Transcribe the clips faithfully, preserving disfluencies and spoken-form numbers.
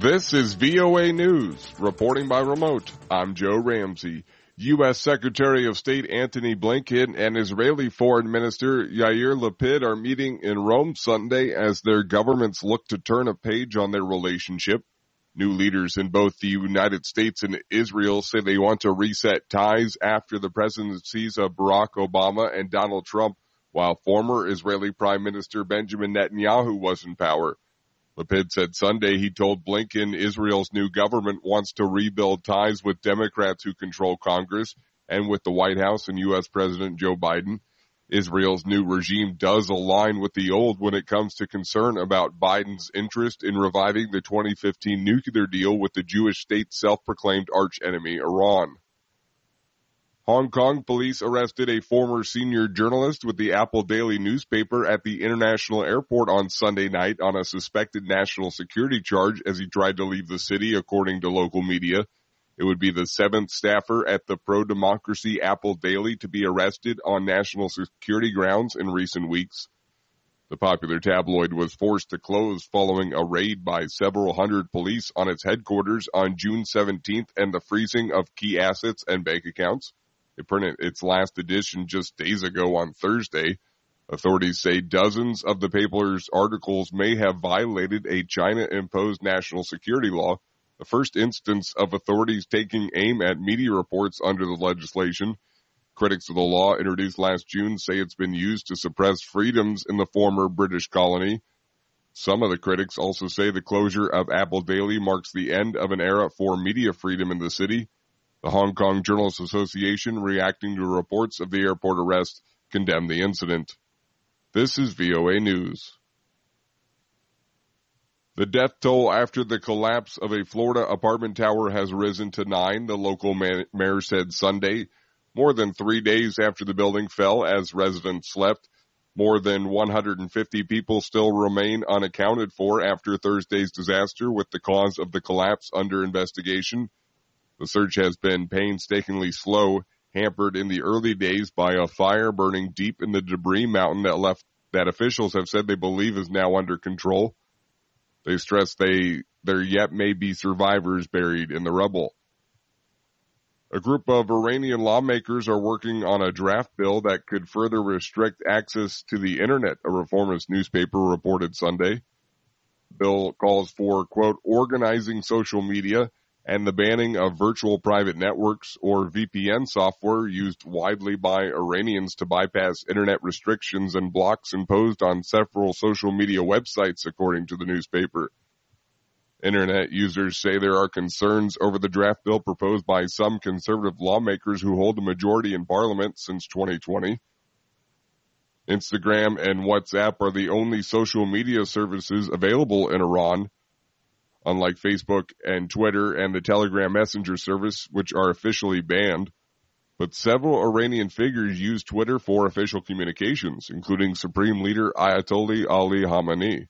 This is V O A News. Reporting by remote, I'm Joe Ramsey. U S. Secretary of State Antony Blinken and Israeli Foreign Minister Yair Lapid are meeting in Rome Sunday as their governments look to turn a page on their relationship. New leaders in both the United States and Israel say they want to reset ties after the presidencies of Barack Obama and Donald Trump, while former Israeli Prime Minister Benjamin Netanyahu was in power. Lapid said Sunday he told Blinken Israel's new government wants to rebuild ties with Democrats who control Congress and with the White House and U S. President Joe Biden. Israel's new regime does align with the old when it comes to concern about Biden's interest in reviving the twenty fifteen nuclear deal with the Jewish state's self-proclaimed archenemy, Iran. Hong Kong police arrested a former senior journalist with the Apple Daily newspaper at the international airport on Sunday night on a suspected national security charge as he tried to leave the city, according to local media. It would be the seventh staffer at the pro-democracy Apple Daily to be arrested on national security grounds in recent weeks. The popular tabloid was forced to close following a raid by several hundred police on its headquarters on June seventeenth and the freezing of key assets and bank accounts. It printed its last edition just days ago on Thursday. Authorities say dozens of the paper's articles may have violated a China-imposed national security law, the first instance of authorities taking aim at media reports under the legislation. Critics of the law introduced last June say it's been used to suppress freedoms in the former British colony. Some of the critics also say the closure of Apple Daily marks the end of an era for media freedom in the city. The Hong Kong Journalists Association, reacting to reports of the airport arrest, condemned the incident. This is V O A News. The death toll after the collapse of a Florida apartment tower has risen to nine, the local mayor said Sunday, more than three days after the building fell as residents slept. More than one hundred fifty people still remain unaccounted for after Thursday's disaster, with the cause of the collapse under investigation. The search has been painstakingly slow, hampered in the early days by a fire burning deep in the debris mountain that left that officials have said they believe is now under control. They stress they there yet may be survivors buried in the rubble. A group of Iranian lawmakers are working on a draft bill that could further restrict access to the internet, a reformist newspaper reported Sunday. The bill calls for, quote, organizing social media and the banning of virtual private networks, or V P N software, used widely by Iranians to bypass internet restrictions and blocks imposed on several social media websites, according to the newspaper. Internet users say there are concerns over the draft bill proposed by some conservative lawmakers who hold a majority in parliament since twenty twenty. Instagram and WhatsApp are the only social media services available in Iran, unlike Facebook and Twitter and the Telegram Messenger service, which are officially banned. But several Iranian figures use Twitter for official communications, including Supreme Leader Ayatollah Ali Khamenei.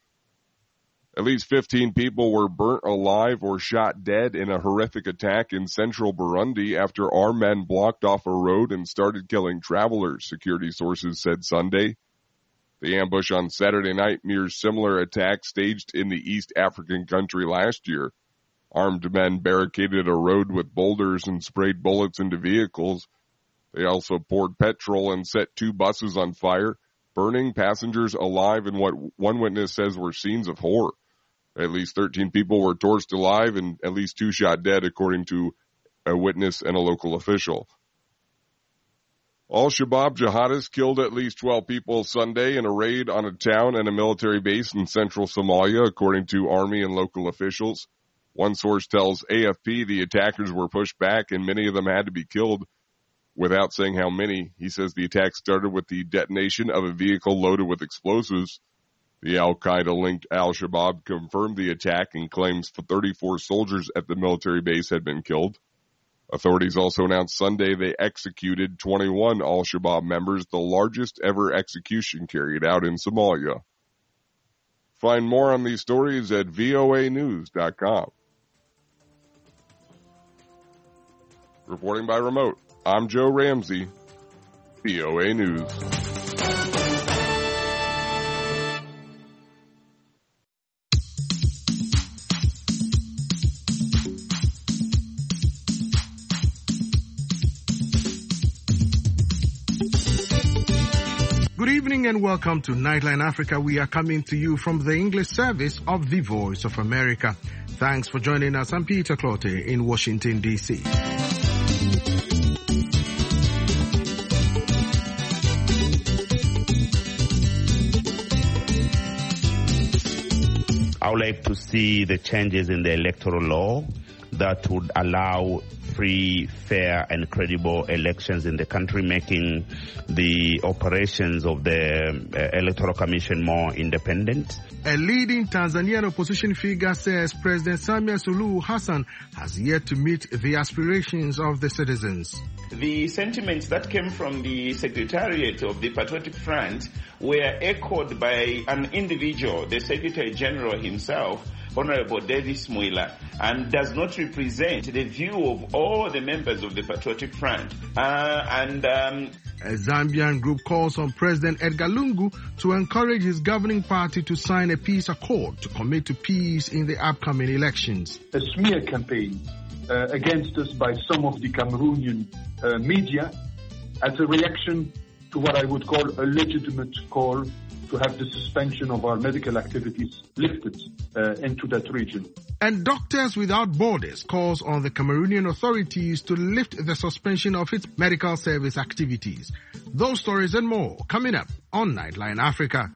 At least fifteen people were burnt alive or shot dead in a horrific attack in central Burundi after armed men blocked off a road and started killing travelers, security sources said Sunday. The ambush on Saturday night mirrors similar attacks staged in the East African country last year. Armed men barricaded a road with boulders and sprayed bullets into vehicles. They also poured petrol and set two buses on fire, burning passengers alive in what one witness says were scenes of horror. At least thirteen people were torched alive and at least two shot dead, according to a witness and a local official. Al-Shabaab jihadists killed at least twelve people Sunday in a raid on a town and a military base in central Somalia, according to army and local officials. One source tells A F P the attackers were pushed back and many of them had to be killed. Without saying how many, he says the attack started with the detonation of a vehicle loaded with explosives. The Al-Qaeda-linked Al-Shabaab confirmed the attack and claims thirty-four soldiers at the military base had been killed. Authorities also announced Sunday they executed twenty-one Al-Shabaab members, the largest ever execution carried out in Somalia. Find more on these stories at V O A news dot com. Reporting by remote, I'm Joe Ramsey, V O A News. Good evening and welcome to Nightline Africa. We are coming to you from the English service of the Voice of America. Thanks for joining us. I'm Peter Clotte in Washington, D C I would like to see the changes in the electoral law that would allow free, fair and credible elections in the country, making the operations of the uh, Electoral Commission more independent. A leading Tanzanian opposition figure says President Samia Suluhu Hassan has yet to meet the aspirations of the citizens. The sentiments that came from the Secretariat of the Patriotic Front were echoed by an individual, the Secretary General himself, Honorable Davis Mwila, and does not represent the view of all the members of the Patriotic Front. Uh, and um, A Zambian group calls on President Edgar Lungu to encourage his governing party to sign a peace accord to commit to peace in the upcoming elections. A smear campaign uh, against us by some of the Cameroonian uh, media as a reaction to what I would call a legitimate call to have the suspension of our medical activities lifted uh, into that region. And Doctors Without Borders calls on the Cameroonian authorities to lift the suspension of its medical service activities. Those stories and more coming up on Nightline Africa.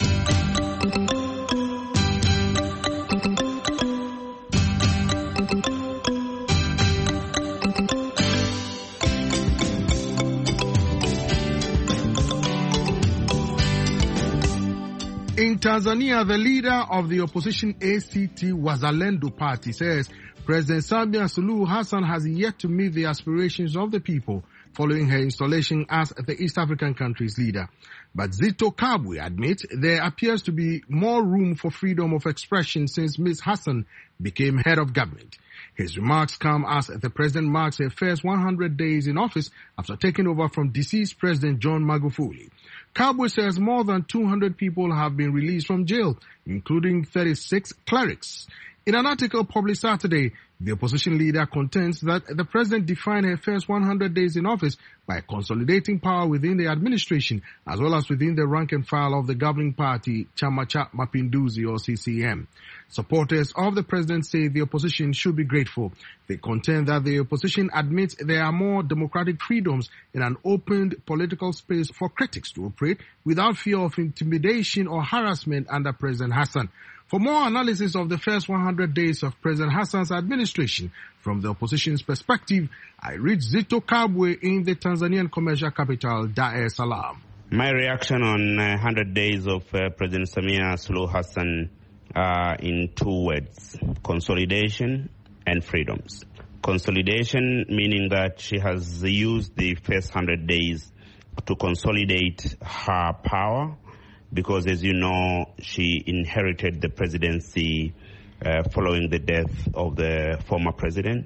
In Tanzania, the leader of the opposition A C T Wazalendo party says President Samia Suluhu Hassan has yet to meet the aspirations of the people following her installation as the East African country's leader. But Zitto Kabwe admits there appears to be more room for freedom of expression since Miz Hassan became head of government. His remarks come as the president marks her first one hundred days in office after taking over from deceased President John Magufuli. Kabwe says more than two hundred people have been released from jail, including thirty-six clerics. In an article published Saturday, the opposition leader contends that the president defined her first one hundred days in office by consolidating power within the administration as well as within the rank and file of the governing party, Chama cha Mapinduzi or C C M. Supporters of the president say the opposition should be grateful. They contend that the opposition admits there are more democratic freedoms in an opened political space for critics to operate without fear of intimidation or harassment under President Hassan. For more analysis of the first one hundred days of President Hassan's administration from the opposition's perspective, I read Zitto Kabwe in the Tanzanian commercial capital, Dar es Salaam. My reaction on uh, one hundred days of uh, President Samia Suluhu Hassan uh, in two words: consolidation and freedoms. Consolidation meaning that she has used the first one hundred days to consolidate her power, because, as you know, she inherited the presidency uh, following the death of the former president.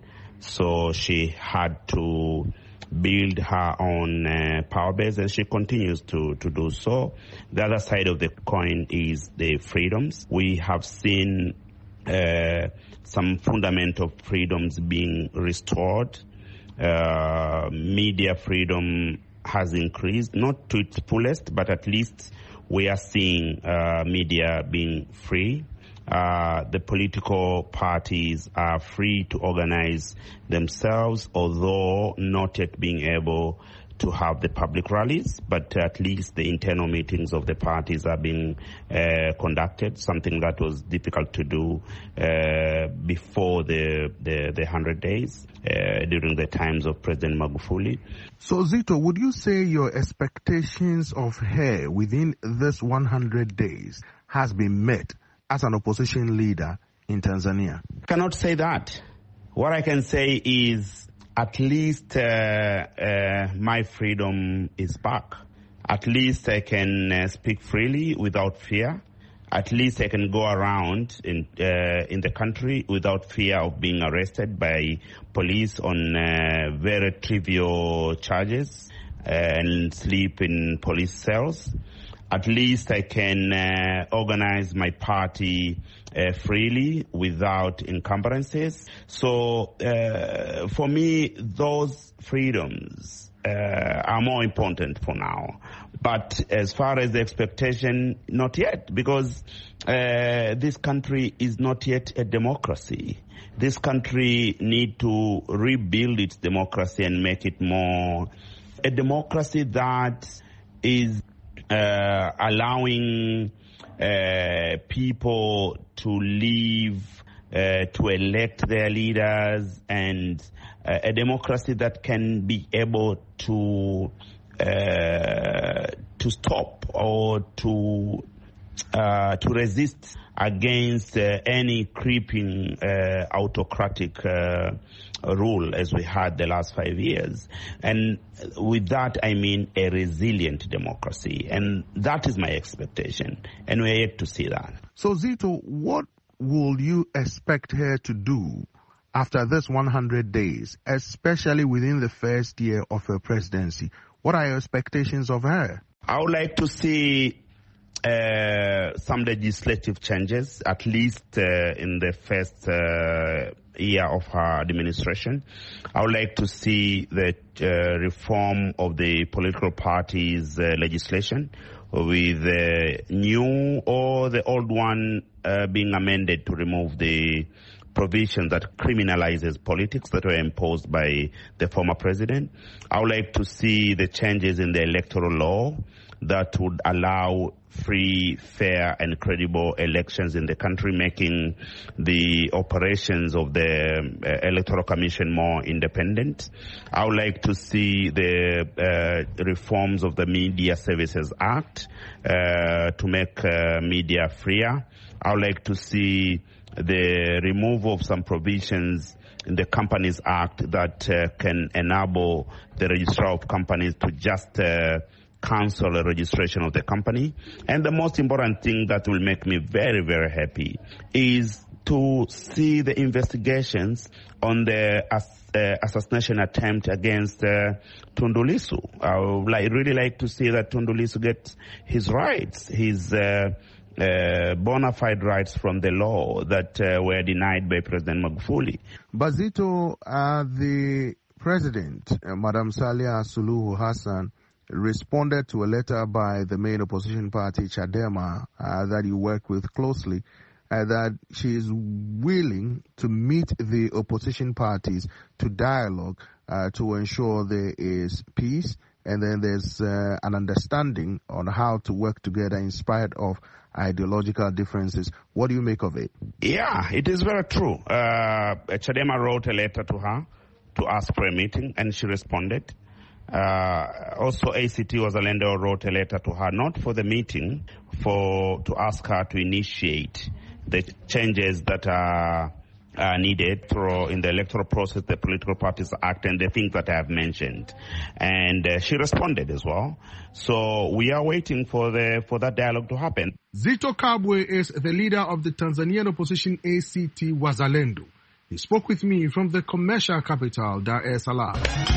So she had to build her own uh, power base, and she continues to, to do so. The other side of the coin is the freedoms. We have seen uh, some fundamental freedoms being restored. Uh, media freedom has increased, not to its fullest, but at least we are seeing uh, media being free. Uh, the political parties are free to organize themselves, although not yet being able to have the public rallies, but at least the internal meetings of the parties are being uh, conducted, something that was difficult to do uh, before the, the, the one hundred days, uh, during the times of President Magufuli. So, Zitto, would you say your expectations of her within this one hundred days has been met as an opposition leader in Tanzania? I cannot say that. What I can say is at least uh, uh, my freedom is back. At least I can uh, speak freely without fear. At least I can go around in uh, in the country without fear of being arrested by police on uh, very trivial charges uh, and sleep in police cells. At least I can uh, organize my party uh, freely without encumbrances. So uh, for me, those freedoms uh, are more important for now. But as far as the expectation, not yet, because uh, this country is not yet a democracy. This country need to rebuild its democracy and make it more a democracy that is uh, allowing uh, people to live, uh, to elect their leaders, and uh, a democracy that can be able to uh, to stop or to uh, to resist against uh, any creeping uh, autocratic uh, rule as we had the last five years. And with that, I mean a resilient democracy. And that is my expectation. And we're yet to see that. So, Zito, what will you expect her to do after this one hundred days, especially within the first year of her presidency? What are your expectations of her? I would like to see Uh, some legislative changes, at least uh, in the first uh, year of her administration. I would like to see the uh, reform of the political parties' uh, legislation, with the new or the old one uh, being amended to remove the provision that criminalizes politics that were imposed by the former president. I would like to see the changes in the electoral law that would allow free, fair, and credible elections in the country, making the operations of the uh, Electoral Commission more independent. I would like to see the uh, reforms of the Media Services Act uh, to make uh, media freer. I would like to see the removal of some provisions in the Companies Act that uh, can enable the registrar of companies to just uh, cancel a registration of the company. And the most important thing that will make me very, very happy is to see the investigations on the ass- uh, assassination attempt against uh, Tundu Lissu. I would like, really like to see that Tundu Lissu gets his rights, his uh, uh, bona fide rights from the law that uh, were denied by President Magufuli. Bazito, uh, the president, uh, Madam Samia Suluhu Hassan, responded to a letter by the main opposition party, Chadema, uh, that you work with closely, uh, that she is willing to meet the opposition parties to dialogue uh, to ensure there is peace, and then there's uh, an understanding on how to work together in spite of ideological differences. What do you make of it? Yeah, it is very true. Uh, Chadema wrote a letter to her to ask for a meeting, and she responded. Uh, also, A C T Wazalendo wrote a letter to her, not for the meeting, for to ask her to initiate the changes that are, are needed through in the electoral process, the Political Parties Act, and the things that I have mentioned. And uh, she responded as well. So we are waiting for the for that dialogue to happen. Zito Kabwe is the leader of the Tanzanian opposition A C T Wazalendo. He spoke with me from the commercial capital, Dar es Salaam.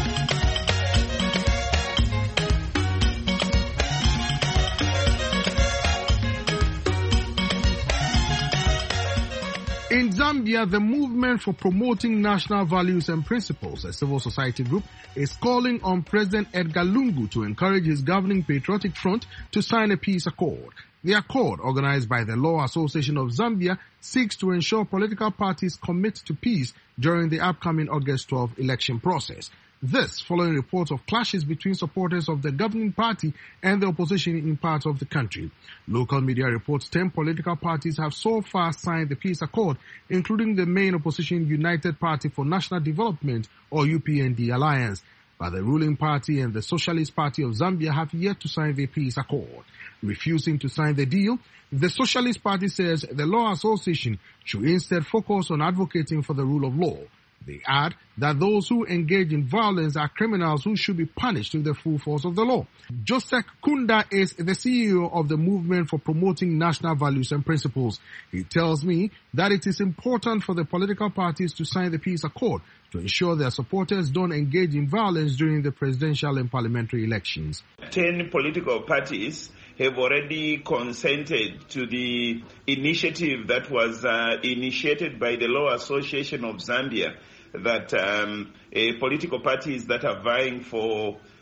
In Zambia, the Movement for Promoting National Values and Principles, a civil society group, is calling on President Edgar Lungu to encourage his governing Patriotic Front to sign a peace accord. The accord, organized by the Law Association of Zambia, seeks to ensure political parties commit to peace during the upcoming August twelfth election process. This following reports of clashes between supporters of the governing party and the opposition in parts of the country. Local media reports ten political parties have so far signed the peace accord, including the main opposition United Party for National Development, or U P N D alliance. But the ruling party and the Socialist Party of Zambia have yet to sign the peace accord. Refusing to sign the deal, the Socialist Party says the Law Association should instead focus on advocating for the rule of law. They add that those who engage in violence are criminals who should be punished with the full force of the law. Joseph Kunda is the C E O of the Movement for Promoting National Values and Principles. He tells me that it is important for the political parties to sign the peace accord to ensure their supporters don't engage in violence during the presidential and parliamentary elections. Ten political parties have already consented to the initiative that was uh, initiated by the Law Association of Zambia, that um, uh, political parties that are vying for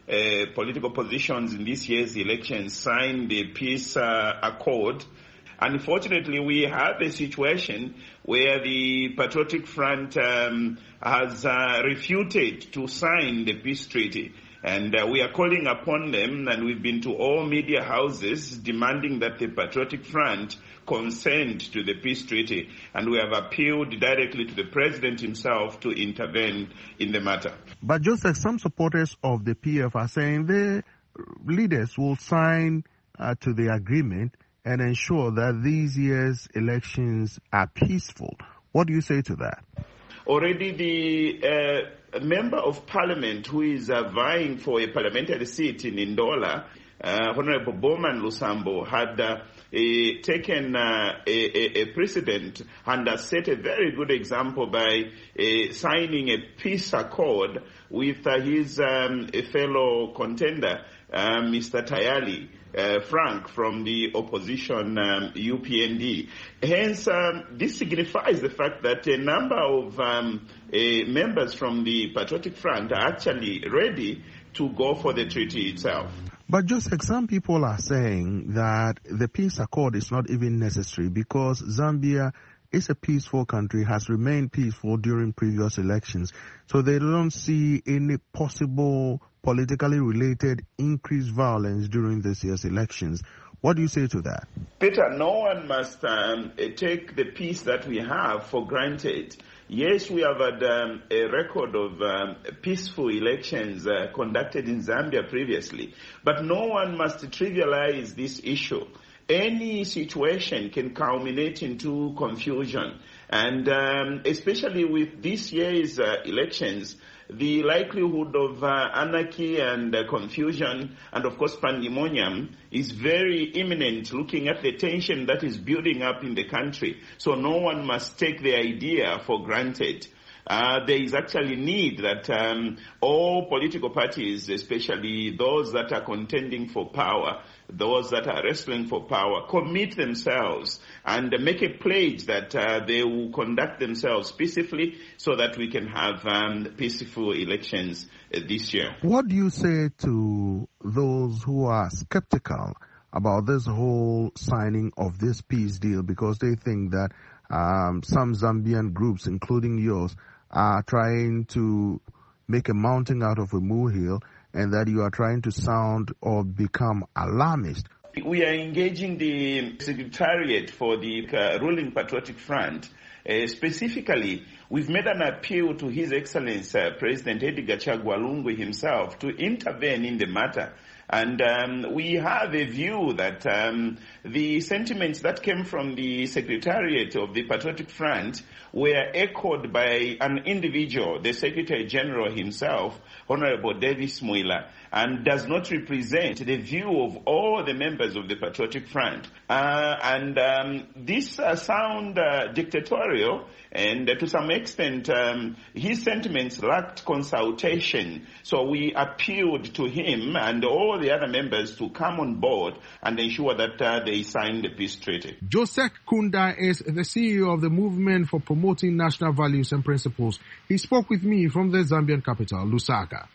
uh, political positions in this year's elections signed the peace uh, accord. Unfortunately, we have a situation where the Patriotic Front um, has uh, refuted to sign the peace treaty. And uh, we are calling upon them, and we've been to all media houses demanding that the Patriotic Front consent to the peace treaty. And we have appealed directly to the president himself to intervene in the matter. But Joseph, some supporters of the P F are saying the leaders will sign uh, to the agreement and ensure that these year's elections are peaceful. What do you say to that? Already the uh, member of parliament who is uh, vying for a parliamentary seat in Ndola, uh, Honorable Bowman Lusambo, had uh, a, taken uh, a, a precedent and has set a very good example by uh, signing a peace accord with uh, his um, a fellow contender, uh, Mister Tayali. Uh, Frank from the opposition um, U P N D. Hence, um, this signifies the fact that a number of um, uh, members from the Patriotic Front are actually ready to go for the treaty itself. But Joseph, some people are saying that the peace accord is not even necessary because Zambia is a peaceful country, has remained peaceful during previous elections. So they don't see any possible politically related increased violence during this year's elections. What do you say to that? Peter, no one must um, take the peace that we have for granted. Yes, we have had um, a record of um, peaceful elections uh, conducted in Zambia previously, but no one must trivialize this issue. Any situation can culminate into confusion, and um, especially with this year's uh, elections, the likelihood of uh, anarchy and uh, confusion and, of course, pandemonium is very imminent, looking at the tension that is building up in the country. So no one must take the idea for granted. Uh, there is actually need that um, all political parties, especially those that are contending for power, those that are wrestling for power, commit themselves and make a pledge that uh, they will conduct themselves peacefully so that we can have um, peaceful elections uh, this year. What do you say to those who are skeptical about this whole signing of this peace deal because they think that um, some Zambian groups, including yours, are trying to make a mountain out of a molehill and that you are trying to sound or become alarmist? We are engaging the Secretariat for the uh, ruling Patriotic Front. Uh, specifically, we've made an appeal to His Excellency uh, President Edgar Chagwa Lungu himself to intervene in the matter. And um, we have a view that um, the sentiments that came from the Secretariat of the Patriotic Front were echoed by an individual, the Secretary General himself, Honorable Davis Mwila, and does not represent the view of all the members of the Patriotic Front. Uh, and um, this uh, sound uh, dictatorial, and uh, to some extent, um, his sentiments lacked consultation. So we appealed to him and all the other members to come on board and ensure that uh, they sign the peace treaty. Joseph Kunda is the C E O of the Movement for Promoting National Values and Principles. He spoke with me from the Zambian capital, Lusaka.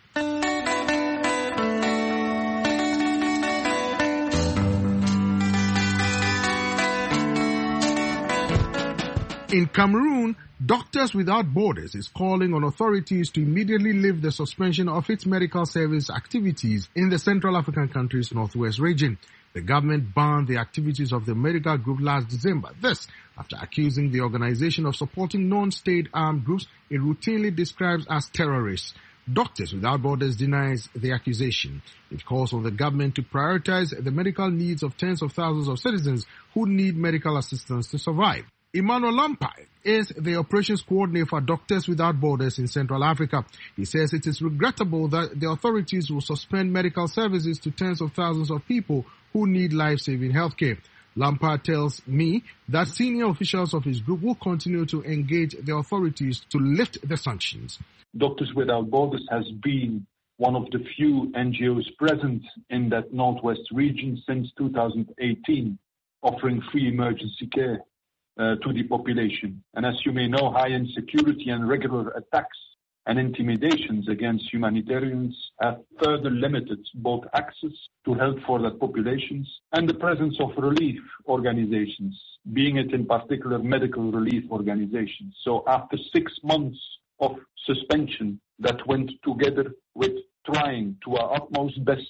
In Cameroon, Doctors Without Borders is calling on authorities to immediately lift the suspension of its medical service activities in the Central African country's northwest region. The government banned the activities of the medical group last December. This after accusing the organization of supporting non-state armed groups it routinely describes as terrorists. Doctors Without Borders denies the accusation. It calls on the government to prioritize the medical needs of tens of thousands of citizens who need medical assistance to survive. Emmanuel Lampai is the operations coordinator for Doctors Without Borders in Central Africa. He says it is regrettable that the authorities will suspend medical services to tens of thousands of people who need life-saving healthcare. Lampai tells me that senior officials of his group will continue to engage the authorities to lift the sanctions. Doctors Without Borders has been one of the few N G Os present in that northwest region since two thousand eighteen, offering free emergency care Uh, to the population. And as you may know, high insecurity and regular attacks and intimidations against humanitarians have further limited both access to help for that populations and the presence of relief organizations, being it in particular medical relief organizations. So after six months of suspension that went together with trying to our utmost best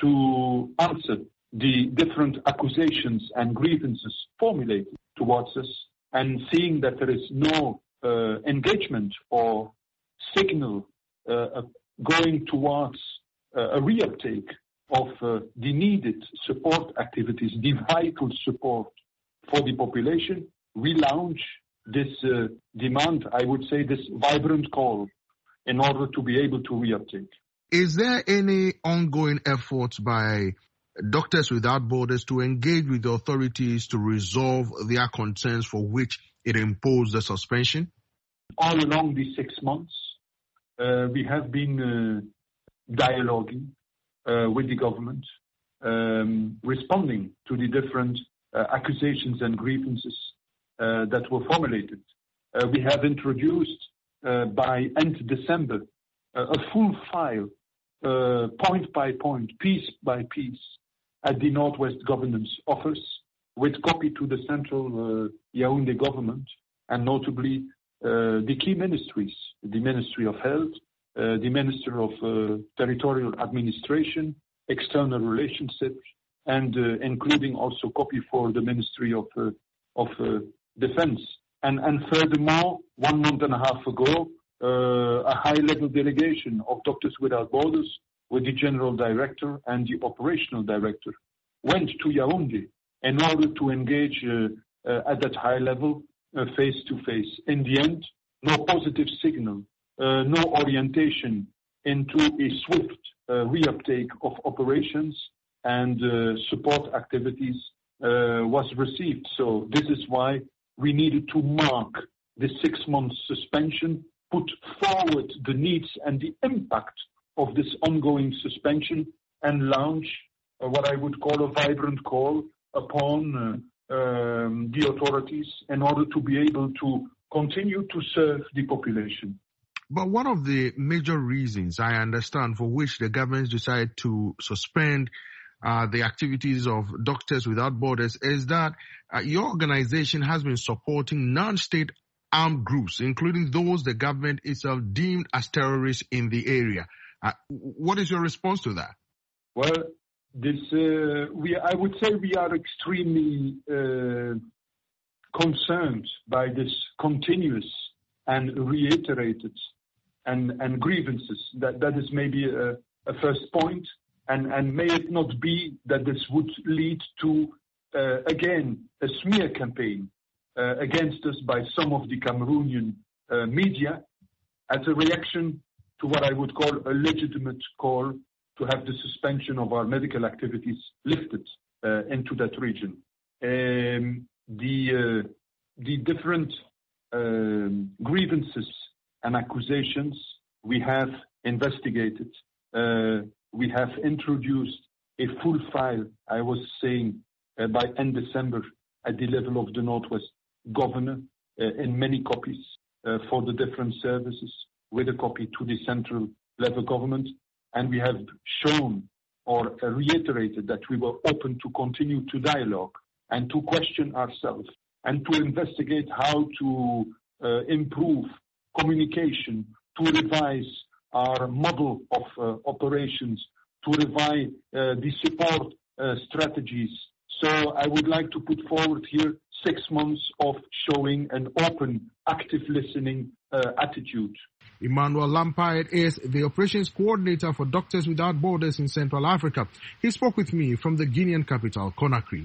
to answer the different accusations and grievances formulated towards us, and seeing that there is no uh, engagement or signal uh, going towards uh, a reuptake of uh, the needed support activities, the vital support for the population, we launch this uh, demand, I would say this vibrant call, in order to be able to reuptake. Is there any ongoing efforts by Doctors Without Borders to engage with the authorities to resolve their concerns for which it imposed the suspension? All along these six months, uh, we have been uh, dialoguing uh, with the government, um, responding to the different uh, accusations and grievances uh, that were formulated. Uh, we have introduced uh, by end December uh, a full file, uh, point by point, piece by piece, at the Northwest Governance Office, with copy to the central uh, Yaoundé government, and notably uh, the key ministries, the Ministry of Health, uh, the Minister of uh, Territorial Administration, External Relationships, and uh, including also copy for the Ministry of uh, of uh, Defense. And, and furthermore, one month and a half ago, uh, a high-level delegation of Doctors Without Borders with the General Director and the Operational Director went to Yaoundé in order to engage uh, uh, at that high level, uh, face-to-face. In the end, no positive signal, uh, no orientation into a swift uh, reuptake of operations and uh, support activities uh, was received. So this is why we needed to mark the six-month suspension, put forward the needs and the impact of this ongoing suspension, and launch uh, what I would call a vibrant call upon uh, um, the authorities in order to be able to continue to serve the population. But one of the major reasons, I understand, for which the government decided to suspend uh, the activities of Doctors Without Borders is that uh, your organization has been supporting non-state armed groups, including those the government itself deemed as terrorists in the area. Uh, what is your response to that? Well, this uh, we I would say we are extremely uh, concerned by this continuous and reiterated and, and grievances. That that is maybe a, a first point, and and may it not be that this would lead to uh, again a smear campaign uh, against us by some of the Cameroonian uh, media as a reaction to what I would call a legitimate call to have the suspension of our medical activities lifted uh, into that region. Um, the uh, the different um, grievances and accusations we have investigated. Uh, we have introduced a full file, I was saying, uh, by end December at the level of the Northwest Governor uh, in many copies uh, for the different services, with a copy to the central level government. And we have shown or uh, reiterated that we were open to continue to dialogue and to question ourselves and to investigate how to uh, improve communication, to revise our model of uh, operations, to revise uh, the support uh, strategies. So I would like to put forward here six months of showing an open, active listening uh, attitude. Emmanuel Lampard is the operations coordinator for Doctors Without Borders in Central Africa. He spoke with me from the Guinean capital, Conakry.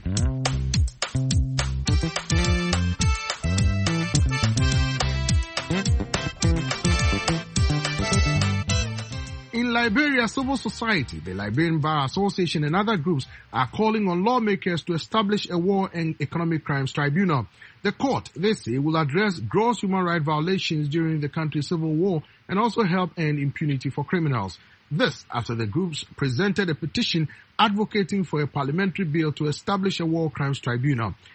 In Liberia, civil society, the Liberian Bar Association and other groups are calling on lawmakers to establish a war and economic crimes tribunal. The court, they say, will address gross human rights violations during the country's civil war and also help end impunity for criminals. This after the groups presented a petition advocating for a parliamentary bill to establish a war crimes tribunal.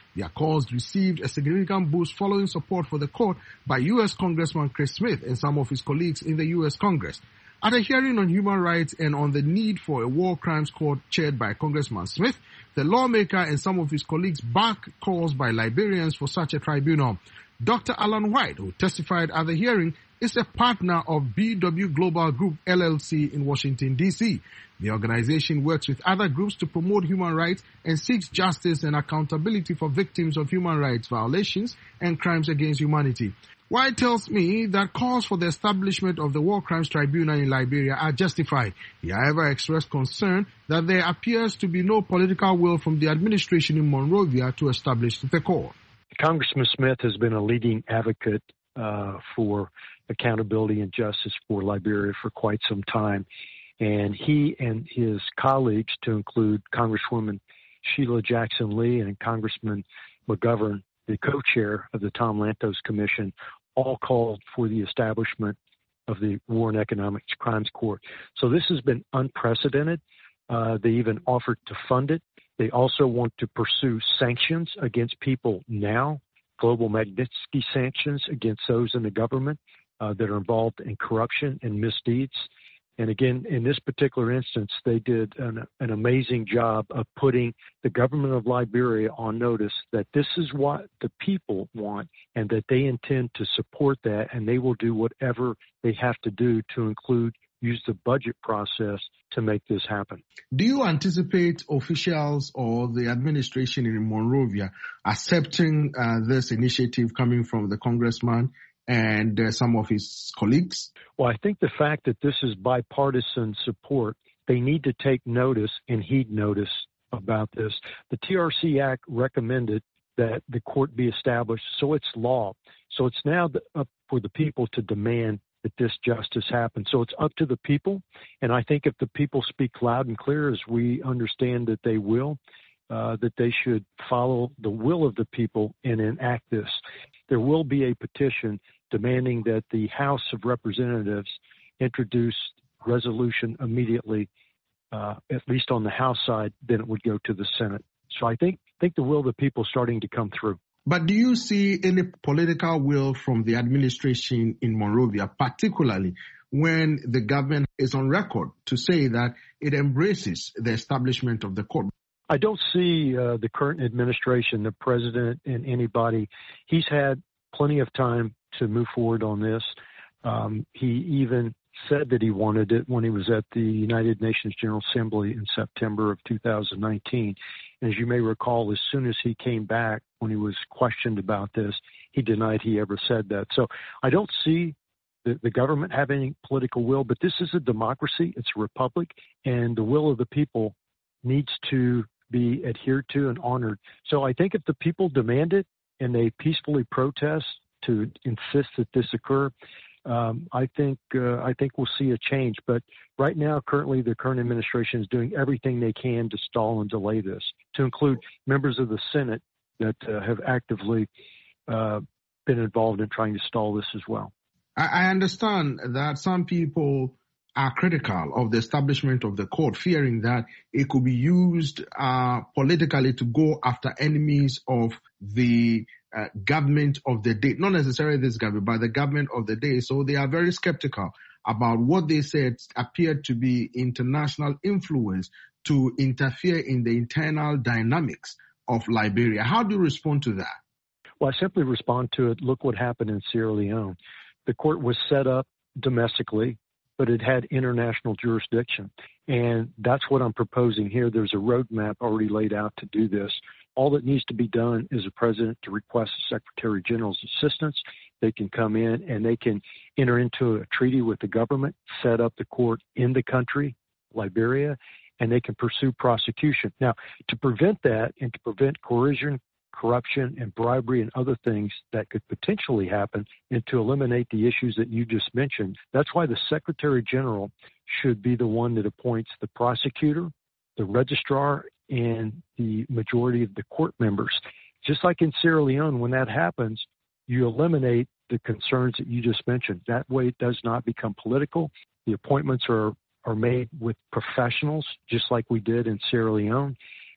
Their cause received a significant boost following support for the court by U S Congressman Chris Smith and some of his colleagues in the U S Congress. At a hearing on human rights and on the need for a war crimes court chaired by Congressman Smith, the lawmaker and some of his colleagues backed calls by Liberians for such a tribunal. Doctor Alan White, who testified at the hearing, is a partner of B W Global Group L L C in Washington, D C The organization works with other groups to promote human rights and seeks justice and accountability for victims of human rights violations and crimes against humanity. White tells me that calls for the establishment of the War Crimes Tribunal in Liberia are justified. He, however, expressed concern that there appears to be no political will from the administration in Monrovia to establish the court. Congressman Smith has been a leading advocate uh, for accountability and justice for Liberia for quite some time. And he and his colleagues, to include Congresswoman Sheila Jackson Lee and Congressman McGovern, the co-chair of the Tom Lantos Commission, all called for the establishment of the War and Economic Crimes Court. So this has been unprecedented. Uh, they even offered to fund it. They also want to pursue sanctions against people now, global Magnitsky sanctions against those in the government uh, that are involved in corruption and misdeeds. And again, in this particular instance, they did an, an amazing job of putting the government of Liberia on notice that this is what the people want and that they intend to support that, and they will do whatever they have to do to include use the budget process to make this happen. Do you anticipate officials or the administration in Monrovia accepting uh, this initiative coming from the congressman and uh, some of his colleagues? Well, I think the fact that this is bipartisan support, they need to take notice and heed notice about this. The T R C Act recommended that the court be established, so it's law. So it's now up for the people to demand that this justice happen. So it's up to the people. And I think if the people speak loud and clear, as we understand that they will, uh, that they should follow the will of the people and enact this. There will be a petition demanding that the House of Representatives introduce resolution immediately, uh, at least on the House side, then it would go to the Senate. So I think, think the will of the people is starting to come through. But do you see any political will from the administration in Monrovia, particularly when the government is on record to say that it embraces the establishment of the court? I don't see uh, the current administration, the president, and anybody. He's had plenty of time to move forward on this. Um, he even said that he wanted it when he was at the United Nations General Assembly in September of two thousand nineteen. And as you may recall, as soon as he came back, when he was questioned about this, he denied he ever said that. So I don't see the, the government having any political will, but this is a democracy. It's a republic, and the will of the people needs to be adhered to and honored. So I think if the people demand it and they peacefully protest to insist that this occur, um, I think uh, I think we'll see a change. But right now, currently, the current administration is doing everything they can to stall and delay this, to include members of the Senate that uh, have actively uh, been involved in trying to stall this as well. I, I understand that some people are critical of the establishment of the court, fearing that it could be used uh, politically to go after enemies of the uh, government of the day, not necessarily this government, but the government of the day. So they are very skeptical about what they said appeared to be international influence to interfere in the internal dynamics of Liberia. How do you respond to that? Well, I simply respond to it. Look what happened in Sierra Leone. The court was set up domestically, but it had international jurisdiction. And that's what I'm proposing here. There's a roadmap already laid out to do this. All that needs to be done is the president to request the Secretary General's assistance. They can come in and they can enter into a treaty with the government, set up the court in the country, Liberia, and they can pursue prosecution. Now, to prevent that and to prevent coercion, corruption, and bribery and other things that could potentially happen, and to eliminate the issues that you just mentioned, that's why the Secretary General should be the one that appoints the prosecutor, the registrar, and the majority of the court members. Just like in Sierra Leone, when that happens, you eliminate the concerns that you just mentioned. That way it does not become political. The appointments are, are made with professionals, just like we did in Sierra Leone.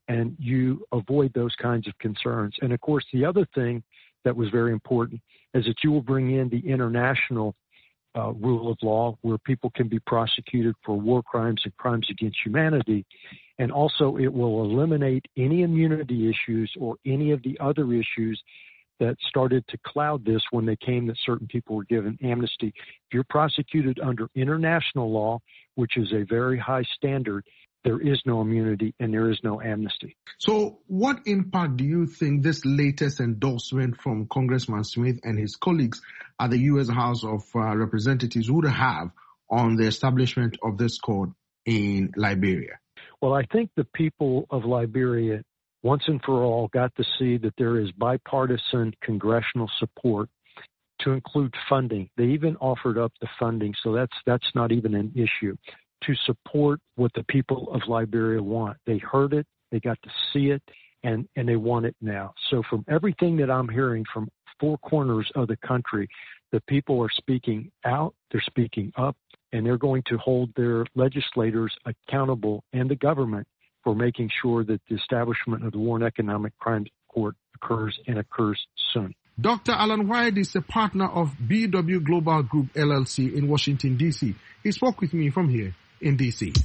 and you avoid those kinds of concerns. And of course, the other thing that was very important is that you will bring in the international uh, rule of law where people can be prosecuted for war crimes and crimes against humanity. And also it will eliminate any immunity issues or any of the other issues that started to cloud this when they came that certain people were given amnesty. If you're prosecuted under international law, which is a very high standard, there is no immunity and there is no amnesty. So what impact do you think this latest endorsement from Congressman Smith and his colleagues at the U S House of uh, Representatives would have on the establishment of this court in Liberia? Well, I think the people of Liberia once and for all got to see that there is bipartisan congressional support to include funding. They even offered up the funding, so that's that's not even an issue, to support what the people of Liberia want. They heard it, they got to see it, and, and they want it now. So from everything that I'm hearing from four corners of the country, the people are speaking out, they're speaking up, and they're going to hold their legislators accountable and the government for making sure that the establishment of the War and Economic Crimes Court occurs and occurs soon. Doctor Alan White is a partner of B W Global Group, L L C, in Washington, D C. He spoke with me from here in D C.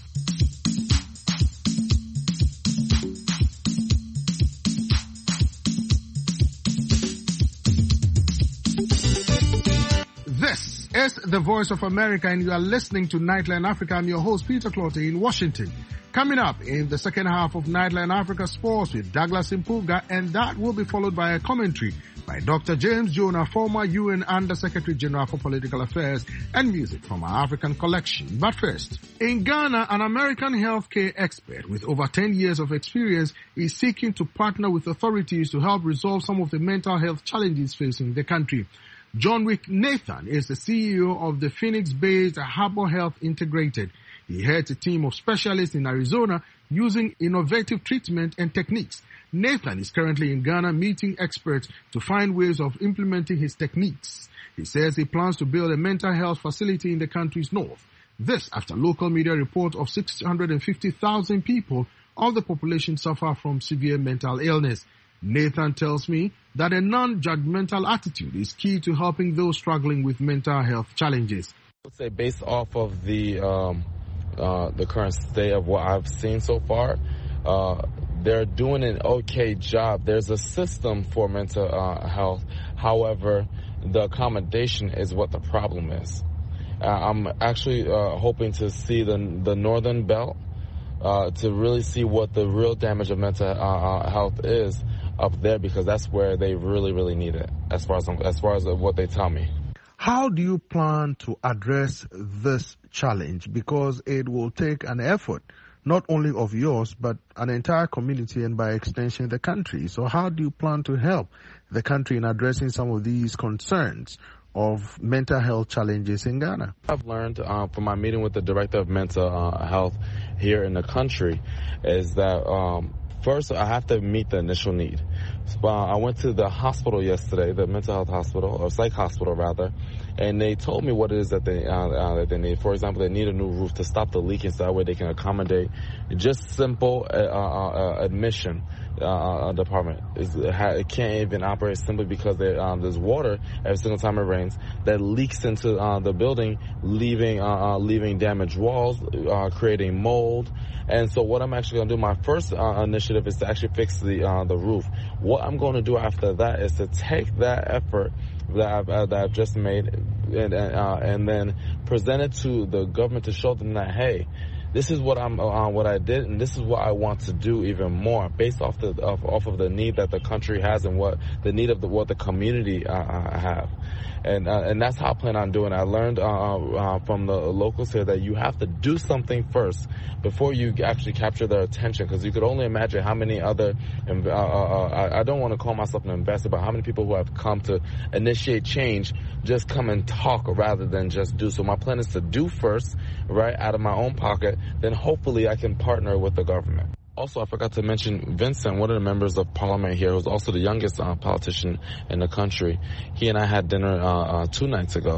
This is the Voice of America, and you are listening to Nightline Africa. I'm your host, Peter Clottey, in Washington. Coming up in the second half of Nightline Africa Sports with Douglas Impuga, and that will be followed by a commentary by Doctor James Jonah, former U N Under-Secretary General for Political Affairs, and music from our African collection. But first, in Ghana, an American healthcare expert with over ten years of experience is seeking to partner with authorities to help resolve some of the mental health challenges facing the country. John Wick Nathan is the C E O of the Phoenix-based Harbor Health Integrated. He heads a team of specialists in Arizona using innovative treatment and techniques. Nathan is currently in Ghana meeting experts to find ways of implementing his techniques. He says he plans to build a mental health facility in the country's north. This after local media reports of six hundred fifty thousand people of the population suffer from severe mental illness. Nathan tells me that a non-judgmental attitude is key to helping those struggling with mental health challenges. I would say based off of the um, uh, the current state of what I've seen so far, uh, they're doing an okay job. There's a system for mental uh, health. However, the accommodation is what the problem is. Uh, I'm actually uh, hoping to see the the northern belt uh, to really see what the real damage of mental uh, health is up there, because that's where they really, really need it, as far as as far as what they tell me. How do you plan to address this challenge? Because it will take an effort, not only of yours, but an entire community and by extension the country. So how do you plan to help the country in addressing some of these concerns of mental health challenges in Ghana? I've learned uh, from my meeting with the director of mental uh, health here in the country is that um, first, I have to meet the initial need. So, uh, I went to the hospital yesterday, the mental health hospital, or psych hospital rather, and they told me what it is that they uh, uh, that they need. For example, they need a new roof to stop the leaking, so that way they can accommodate just simple uh, uh, admission uh, department. It's, it can't even operate simply because they, um, there's water every single time it rains that leaks into uh, the building, leaving uh, uh, leaving damaged walls, uh, creating mold. And so what I'm actually going to do, my first uh, initiative is to actually fix the uh, the roof. What I'm going to do after that is to take that effort that I've, uh, that I've just made and, uh, and then present it to the government to show them that, hey, this is what I'm uh, what I did, and this is what I want to do even more, based off the off, off of the need that the country has and what the need of the what the community uh, have, and uh, and that's how I plan on doing it. I learned uh, uh, from the locals here that you have to do something first before you actually capture their attention, because you could only imagine how many other uh, uh, I don't want to call myself an investor, but how many people who have come to initiate change just come and talk rather than just do. So my plan is to do first, right, out of my own pocket. Then hopefully I can partner with the government. Also, I forgot to mention Vincent, one of the members of parliament here, who's also the youngest uh, politician in the country. He and I had dinner uh, uh, two nights ago.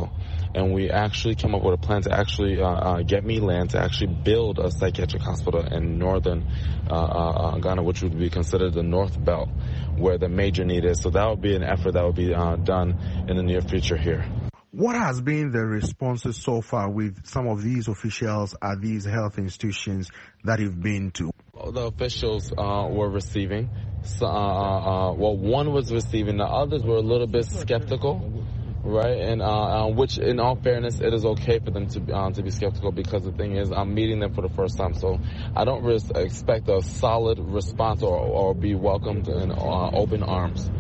and we actually came up with a plan to actually uh, uh, get me land to actually build a psychiatric hospital in northern uh, uh, Ghana, which would be considered the North Belt, where the major need is. So that would be an effort that would be uh, done in the near future here. What has been the responses so far with some of these officials at these health institutions that you've been to? The officials uh, were receiving. So, uh, uh, well, one was receiving. The others were a little bit skeptical, right? And uh, uh, which, in all fairness, it is okay for them to uh, to be skeptical, because the thing is, I'm meeting them for the first time, so I don't really expect a solid response or, or be welcomed in uh, open arms.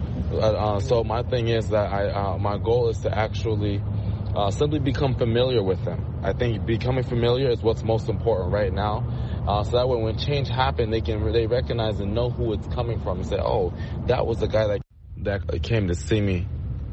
Uh, so my thing is that I, uh, my goal is to actually uh, simply become familiar with them. I think becoming familiar is what's most important right now. Uh, so that way when change happens, they can they recognize and know who it's coming from and say, oh, that was the guy that, that came to see me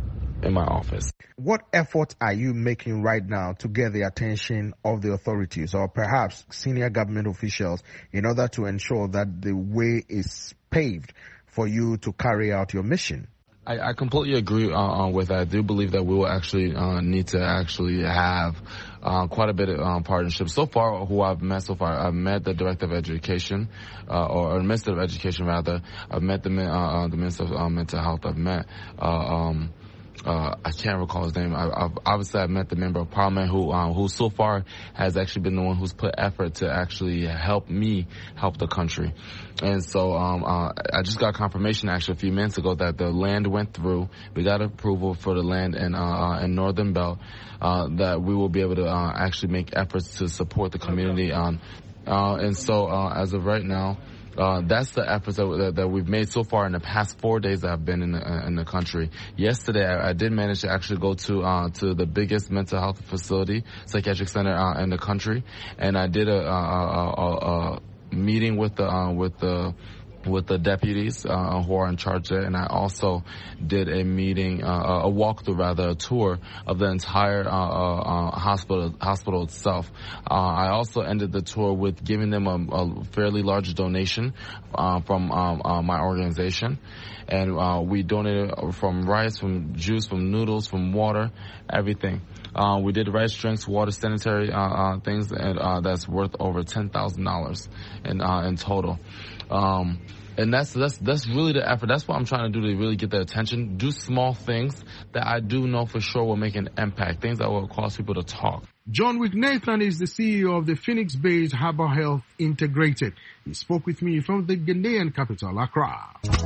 in my office. What effort are you making right now to get the attention of the authorities or perhaps senior government officials in order to ensure that the way is paved for you to carry out your mission? I, I completely agree uh, with that. I do believe that we will actually uh, need to actually have uh, quite a bit of um, partnership. So far, who I've met so far, I've met the Director of Education, uh, or, or Minister of Education rather. I've met the uh, the Minister of uh, Mental Health. I've met. Uh, um, Uh, I can't recall his name. I, I've, obviously, I met the member of parliament who, um, who so far has actually been the one who's put effort to actually help me help the country. And so, um, uh, I just got confirmation actually a few minutes ago that the land went through. We got approval for the land in, uh, in Northern Belt, uh, that we will be able to, uh, actually make efforts to support the community on. Uh, and so, uh, as of right now, Uh, that's the efforts that, that, that we've made so far in the past four days that I've been in the, uh, in the country. Yesterday, I, I did manage to actually go to uh, to the biggest mental health facility, psychiatric center uh, in the country, and I did a, a, a, a meeting with the uh, with the with the deputies uh, who are in charge there, and I also did a meeting, uh, a walkthrough rather, a tour of the entire uh, uh, hospital hospital itself. Uh, I also ended the tour with giving them a, a fairly large donation uh, from um, uh, my organization, and uh, we donated from rice, from juice, from noodles, from water, everything. Uh, we did rice drinks, water, sanitary uh, uh, things, and uh, that's worth over ten thousand dollars in uh, in total. Um, and that's, that's, that's really the effort. That's what I'm trying to do to really get their attention. Do small things that I do know for sure will make an impact. Things that will cause people to talk. John Wick-Nathan is the C E O of the Phoenix-based Harbour Health Integrated. He spoke with me from the Ghanaian capital, Accra.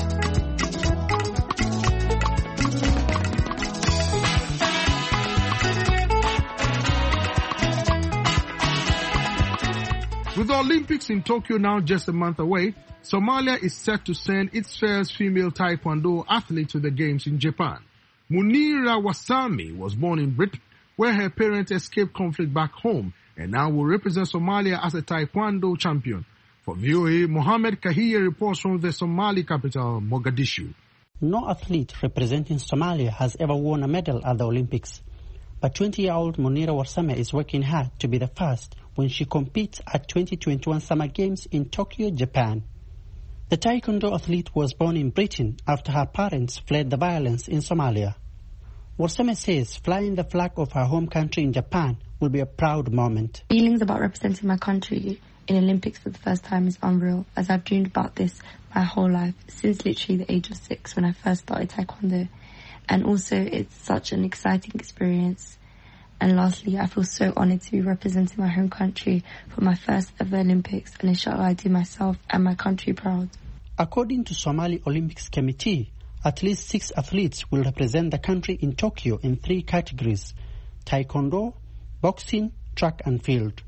With the Olympics in Tokyo now just a month away, Somalia is set to send its first female taekwondo athlete to the games in Japan. Munira Wasami was born in Britain, where her parents escaped conflict back home, and now will represent Somalia as a taekwondo champion. For V O A, Mohammed Kahiya reports from the Somali capital, Mogadishu. No athlete representing Somalia has ever won a medal at the Olympics, but twenty-year-old Munira Wasame is working hard to be the first when she competes at twenty twenty-one Summer Games in Tokyo, Japan. The taekwondo athlete was born in Britain after her parents fled the violence in Somalia. Wasame says flying the flag of her home country in Japan will be a proud moment. Feelings about representing my country in Olympics for the first time is unreal, as I've dreamed about this my whole life, since literally the age of six when I first started taekwondo. And also it's such an exciting experience. And lastly, I feel so honoured to be representing my home country for my first ever Olympics, and inshallah I do myself and my country proud. According to Somali Olympics Committee, at least six athletes will represent the country in Tokyo in three categories: taekwondo, boxing, track and field.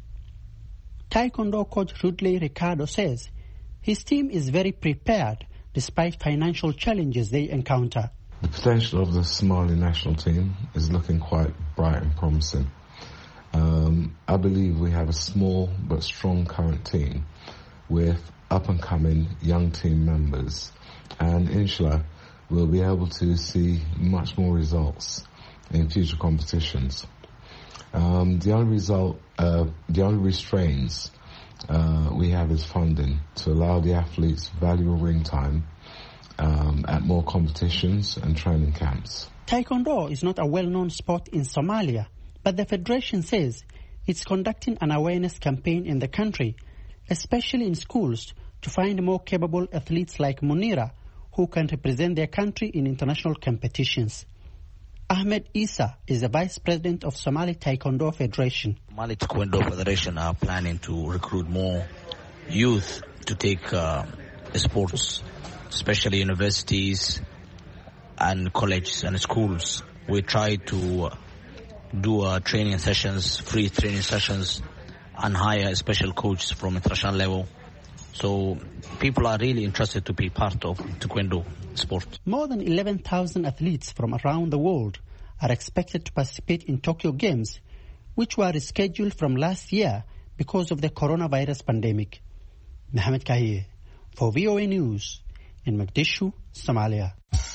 Taekwondo coach Rudley Ricardo says his team is very prepared despite financial challenges they encounter. The potential of the Somali national team is looking quite bright and promising. Um, I believe we have a small but strong current team with up-and-coming young team members, and inshallah we'll be able to see much more results in future competitions. Um, the only result, uh, the only restraints uh, we have is funding to allow the athletes valuable ring time Um, at more competitions and training camps. Taekwondo is not a well-known sport in Somalia, But the Federation says it's conducting an awareness campaign in the country, especially in schools, to find more capable athletes like Munira who can represent their country in international competitions. Ahmed Isa is the Vice President of Somali Taekwondo Federation. Somali Taekwondo Federation are planning to recruit more youth to take uh, sports, especially universities and colleges and schools. We try to uh, do uh, training sessions, free training sessions, and hire special coaches from international level. So people are really interested to be part of Taekwondo sport. More than eleven thousand athletes from around the world are expected to participate in Tokyo Games, which were rescheduled from last year because of the coronavirus pandemic. Mohamed Kahir for V O A News in Mogadishu, Somalia.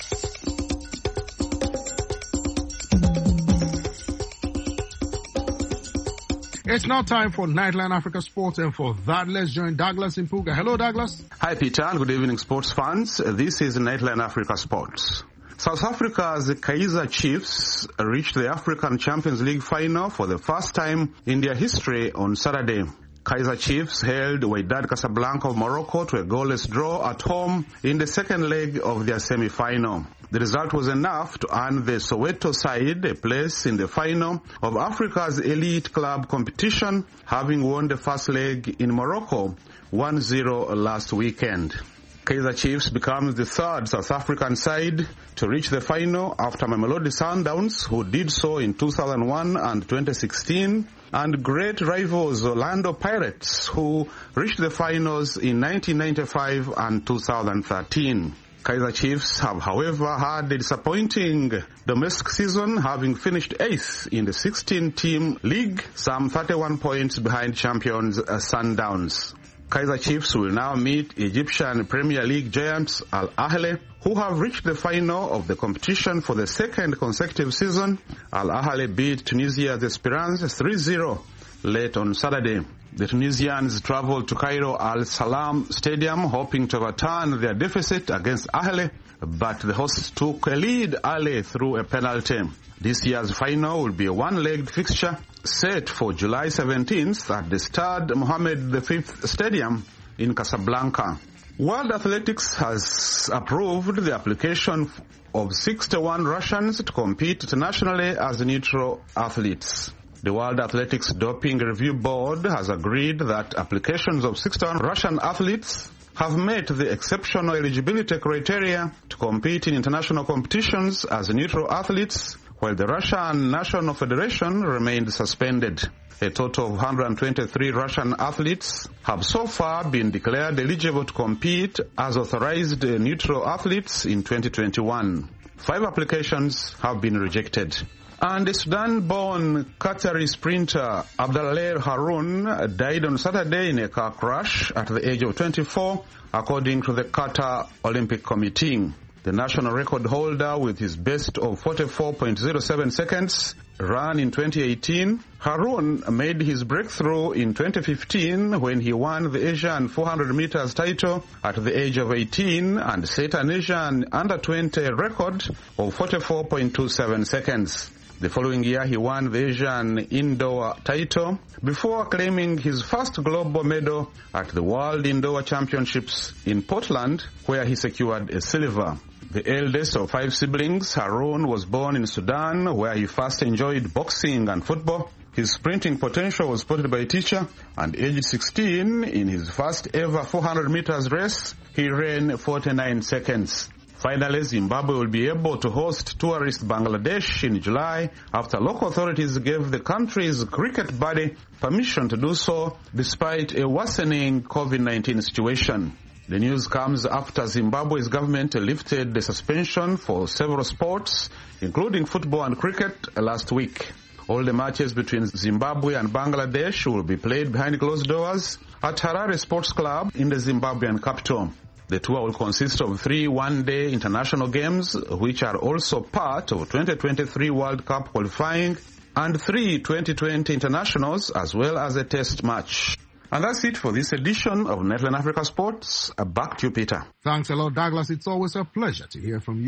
It's now time for Nightline Africa Sports, and for that, let's join Douglas Impuga. Hello, Douglas. Hi, Peter, and good evening, sports fans. This is Nightline Africa Sports. South Africa's Kaizer Chiefs reached the African Champions League final for the first time in their history on Saturday. Kaizer Chiefs held Wydad Casablanca of Morocco to a goalless draw at home in the second leg of their semi-final. The result was enough to earn the Soweto side a place in the final of Africa's elite club competition, having won the first leg in Morocco one zero last weekend. Kaizer Chiefs becomes the third South African side to reach the final after Mamelodi Sundowns, who did so in two thousand one and twenty sixteen, and great rivals Orlando Pirates, who reached the finals in nineteen ninety-five and two thousand thirteen. Kaizer Chiefs have, however, had a disappointing domestic season, having finished eighth in the sixteen-team league, some thirty-one points behind champions Sundowns. Kaizer Chiefs will now meet Egyptian Premier League giants Al Ahly, who have reached the final of the competition for the second consecutive season. Al Ahly beat Tunisia's Esperance three zero late on Saturday. The Tunisians traveled to Cairo Al Salam Stadium hoping to overturn their deficit against Ahly, but the hosts took a lead early through a penalty. This year's final will be a one-legged fixture set for July seventeenth at the Stade Mohammed the fifth Stadium in Casablanca. World Athletics has approved the application of sixty-one Russians to compete internationally as neutral athletes. The World Athletics Doping Review Board has agreed that applications of sixty-one Russian athletes have met the exceptional eligibility criteria to compete in international competitions as neutral athletes, while the Russian National Federation remained suspended. A total of one hundred twenty-three Russian athletes have so far been declared eligible to compete as authorized neutral athletes in twenty twenty-one. Five applications have been rejected. And the Sudan-born Qatari sprinter Abdallah Haroun died on Saturday in a car crash at the age of twenty-four, according to the Qatar Olympic Committee. The national record holder, with his best of forty-four point zero seven seconds, ran in twenty eighteen. Haroun made his breakthrough in twenty fifteen when he won the Asian four hundred meters title at the age of eighteen and set an Asian under twenty record of forty-four point two seven seconds. The following year, he won the Asian Indoor title before claiming his first global medal at the World Indoor Championships in Portland, where he secured a silver. The eldest of five siblings, Haroun was born in Sudan, where he first enjoyed boxing and football. His sprinting potential was spotted by a teacher, and aged sixteen, in his first ever four hundred meters race, he ran forty-nine seconds. Finally, Zimbabwe will be able to host tourist Bangladesh in July after local authorities gave the country's cricket body permission to do so despite a worsening COVID nineteen situation. The news comes after Zimbabwe's government lifted the suspension for several sports, including football and cricket, last week. All the matches between Zimbabwe and Bangladesh will be played behind closed doors at Harare Sports Club in the Zimbabwean capital. The tour will consist of three one-day international games, which are also part of twenty twenty-three World Cup qualifying, and three twenty twenty internationals, as well as a test match. And that's it for this edition of Nightline Africa Sports. Back to you, Peter. Thanks a lot, Douglas. It's always a pleasure to hear from you.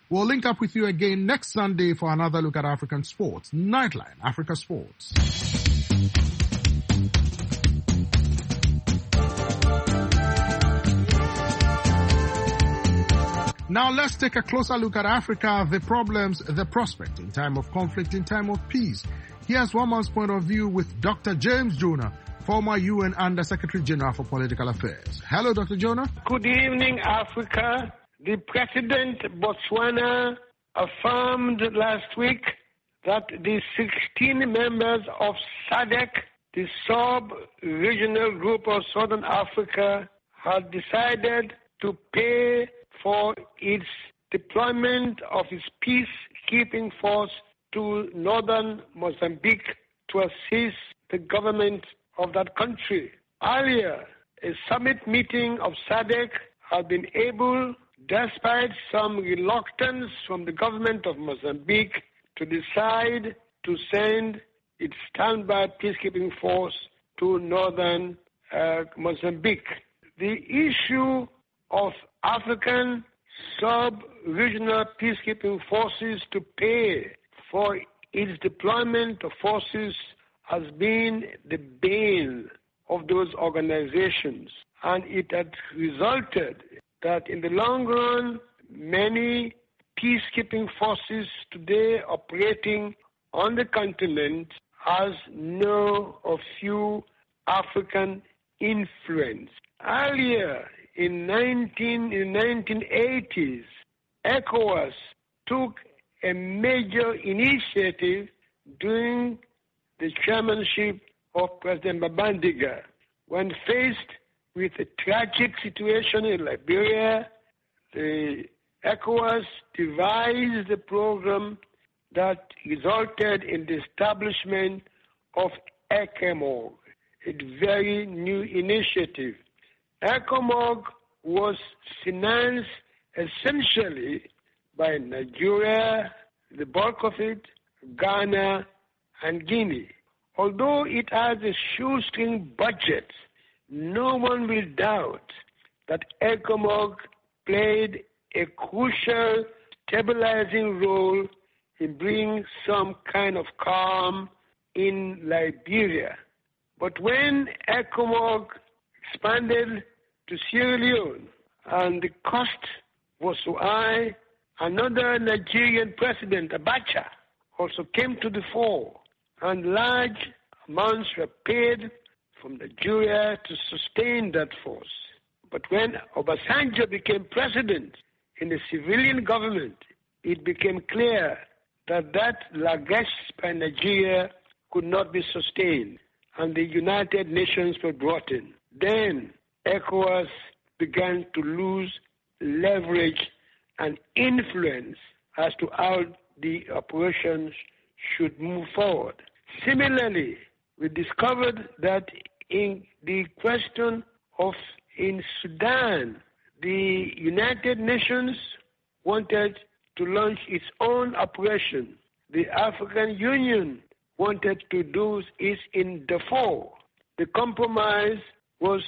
We'll link up with you again next Sunday for another look at African sports. Nightline, Africa Sports. Now let's take a closer look at Africa, the problems, the prospect in time of conflict, in time of peace. Here's one man's point of view with Doctor James Jonah, former U N Under-Secretary General for Political Affairs. Hello, Doctor Jonah. Good evening, Africa. The President Botswana affirmed last week that the sixteen members of SADC, the sub-regional group of Southern Africa, had decided to pay for its deployment of its peacekeeping force to northern Mozambique to assist the government of that country. Earlier, a summit meeting of SADC had been able, despite some reluctance from the government of Mozambique, to decide to send its standby peacekeeping force to northern uh, Mozambique. The issue of African sub-regional peacekeeping forces to pay for its deployment of forces has been the bane of those organizations, and it had resulted that in the long run, many peacekeeping forces today operating on the continent has no or few African influence. Earlier, in nineteen in nineteen eighties, ECOWAS took a major initiative during the chairmanship of President Babangida. When faced with a tragic situation in Liberia, the ECOWAS devised a program that resulted in the establishment of ECOMOG, a very new initiative. ECOMOG was financed essentially by Nigeria, the bulk of it, Ghana, and Guinea. Although it has a shoestring budget, no one will doubt that ECOMOG played a crucial stabilizing role in bringing some kind of calm in Liberia. But when ECOMOG expanded to Sierra Leone and the cost was so high, another Nigerian president, Abacha, also came to the fore, and large amounts were paid from Nigeria to sustain that force. But when Obasanjo became president in the civilian government, it became clear that that largesse by Nigeria could not be sustained, and the United Nations were brought in. Then ECOWAS began to lose leverage and influence as to how the operations should move forward. Similarly, we discovered that in the question of in Sudan, the United Nations wanted to launch its own operation. The African Union wanted to do it in Darfur. The compromise was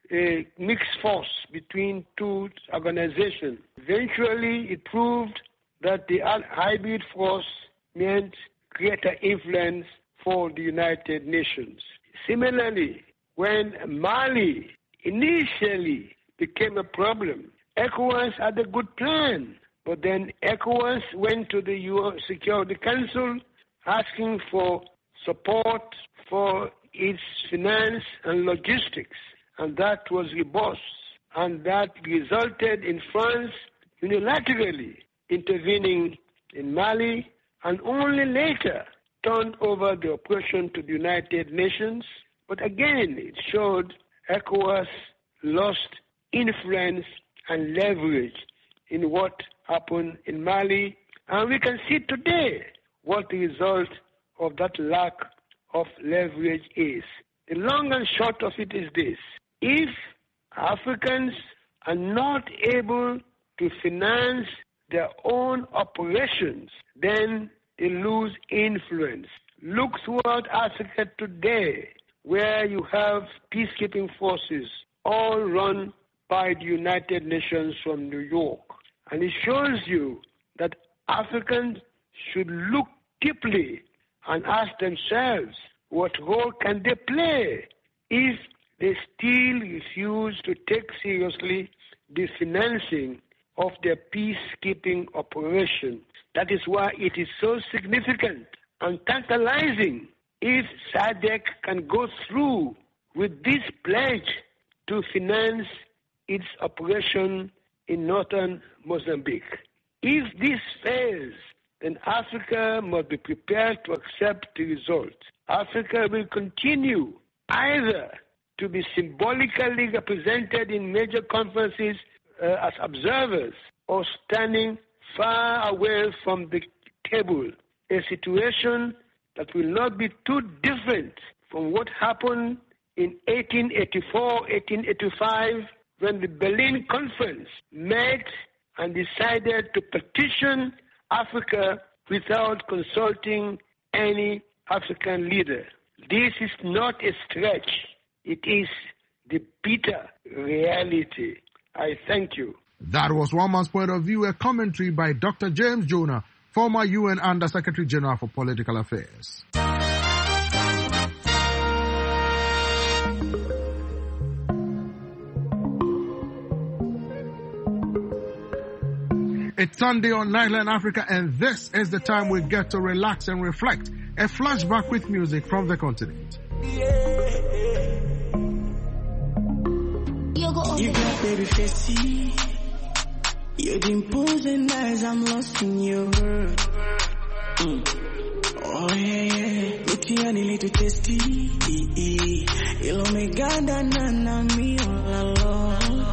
a mixed force between two organizations. Eventually, it proved that the hybrid force meant greater influence for the United Nations. Similarly, when Mali initially became a problem, ECOWAS had a good plan, but then ECOWAS went to the U N Security Council asking for support for its finance and logistics, and that was rebuffed, and that resulted in France unilaterally intervening in Mali, and only later turned over the operation to the United Nations. But again, it showed ECOWAS lost influence and leverage in what happened in Mali, and we can see today what the result of that lack of leverage is. The long and short of it is this: if Africans are not able to finance their own operations, then they lose influence. Look throughout Africa today, where you have peacekeeping forces all run by the United Nations from New York. And it shows you that Africans should look deeply and ask themselves what role can they play if they still refuse to take seriously the financing of their peacekeeping operation. That is why it is so significant and tantalizing if S A D C can go through with this pledge to finance its operation in northern Mozambique. If this fails, then Africa must be prepared to accept the result. Africa will continue either to be symbolically represented in major conferences uh, as observers or standing far away from the table, a situation that will not be too different from what happened in eighteen eighty-four, eighteen eighty-five, when the Berlin Conference met and decided to petition Africa without consulting any African leader. This is not a stretch. It is the bitter reality. I thank you. That was one man's point of view, a commentary by Doctor James Jonah, former U N Under-Secretary General for Political Affairs. It's Sunday on Nightline Africa, and this is the time we get to relax and reflect. A flashback with music from the continent. You got baby facey, you're imposing eyes, I'm lost in your world. Mm. Oh yeah, yeah, looking a little tasty. You'll make God and me all alone.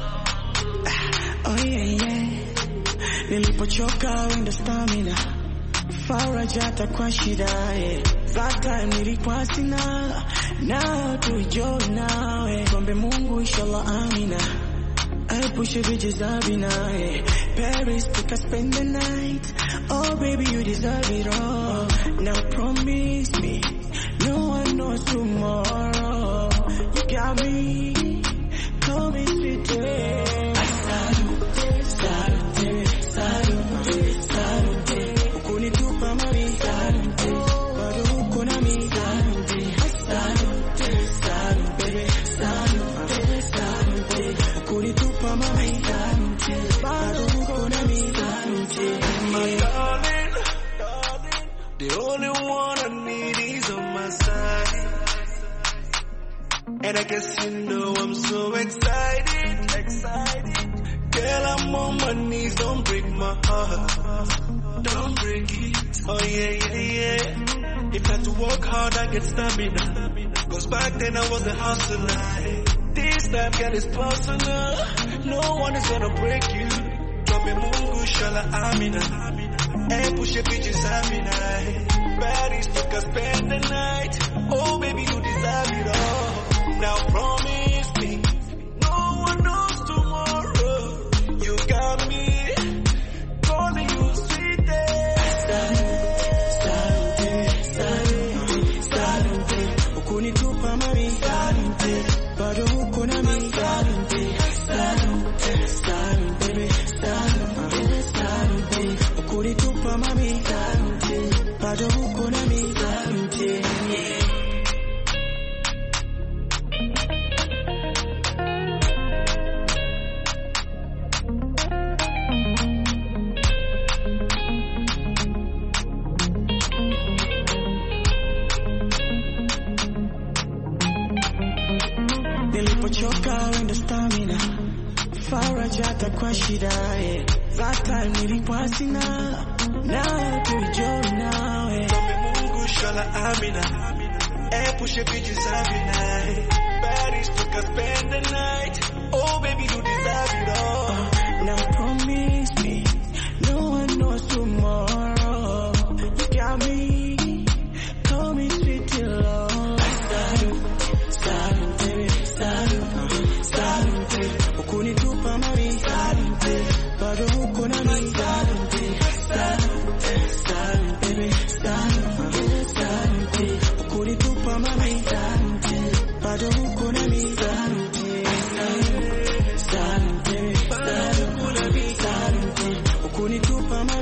Oh yeah, yeah. Nilipochoka wenda stamina farajata kwa shida yeah. That time nilikuwa sina now to join nawe kombe Mungu inshallah amina I push a bitches abina yeah. Paris take us spend the night oh baby you deserve it all now promise me no one knows tomorrow you got me call me sweet yeah. I salute salute salute salute ukunitupa mami salute bado uko na mi salute salute salute baby salute salute ukunitupa mami salute bado uko na mi salute my darling the only one I need is on my side and I guess you know I'm so excited excited girl, I'm on my knees, don't break my heart. Don't break it. Oh yeah, yeah, yeah. If I had to work hard, I get stamina. Cause back then I was a hustler. This time, girl, it's personal. No one is gonna break you. Drop me mungu, shala amina. And push your bitches amina. Paris took us spend the night. Oh baby, you deserve it all. Now promise me, no one knows tomorrow. You got me, calling you sweet salute, salute, salute, ukunitupa mami salute, bado uko na mi salute, salute, salute, baby, salute, salute, ukunitupa mami salute, bado uko na mi salute, yeah. Nilipochoka wenda stamina farajata kwa shida yeah. That time nilikuwa sina now to join nawe kombe Mungu shala amina and push your bitches every night Paris took us spend the night oh baby you deserve it all now promise me no one knows tomorrow you got me call me sweet till long salute salute salute salute ukunitupa mami salute bado uko na mi salute salute salute baby salute salute ukunitupa mami salute bado uko na mi salute salute salute bado uko na mi salute ukunitupa mami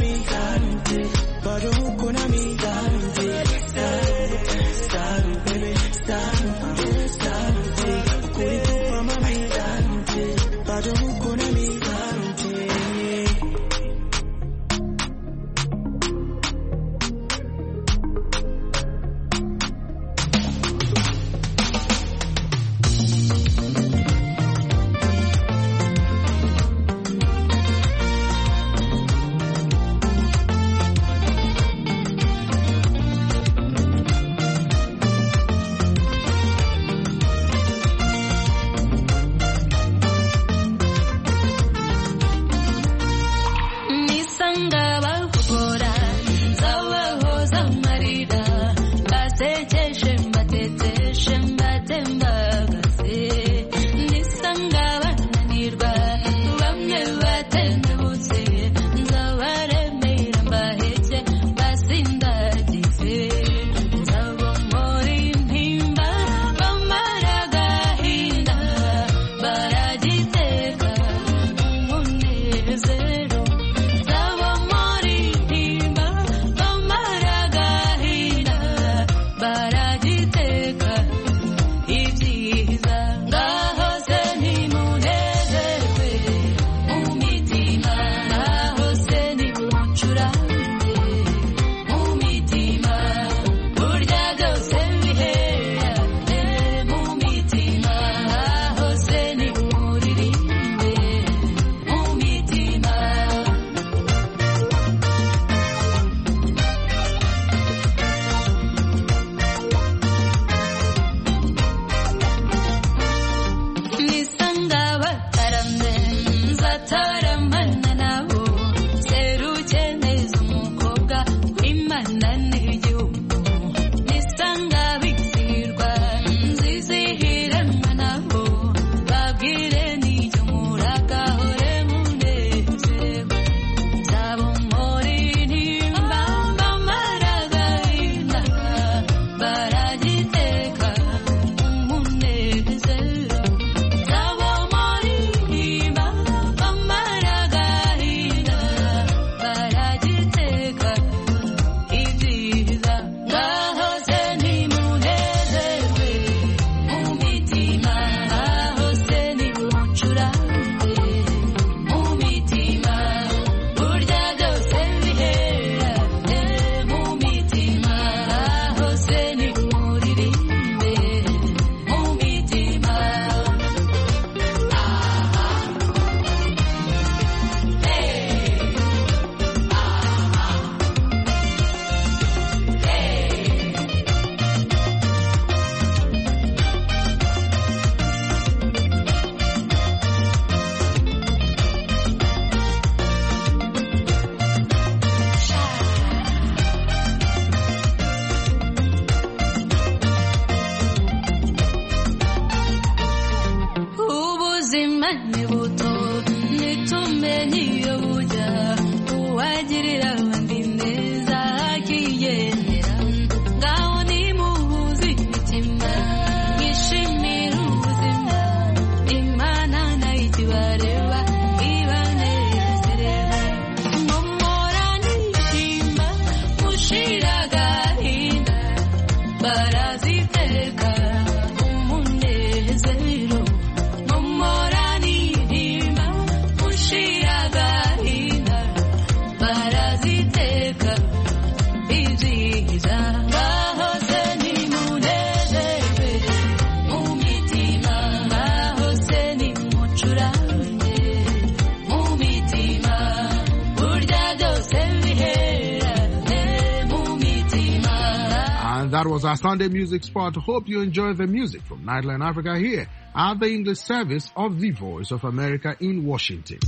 That was our Sunday music spot. Hope you enjoy the music from Nightline Africa here at the English service of the Voice of America in Washington.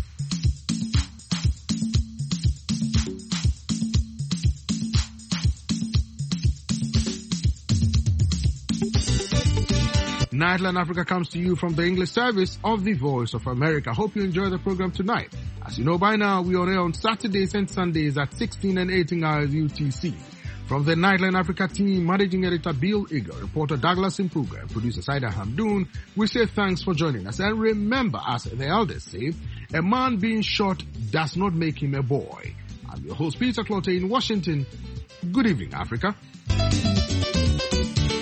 Nightline Africa comes to you from the English service of the Voice of America. Hope you enjoy the program tonight. As you know by now, we are here on Saturdays and Sundays at sixteen and eighteen hours U T C. From the Nightline Africa team, Managing Editor Bill Eagle, Reporter Douglas Impuga, and Producer Saida Hamdoun, we say thanks for joining us. And remember, as the elders say, a man being shot does not make him a boy. I'm your host, Peter Clotte in Washington. Good evening, Africa.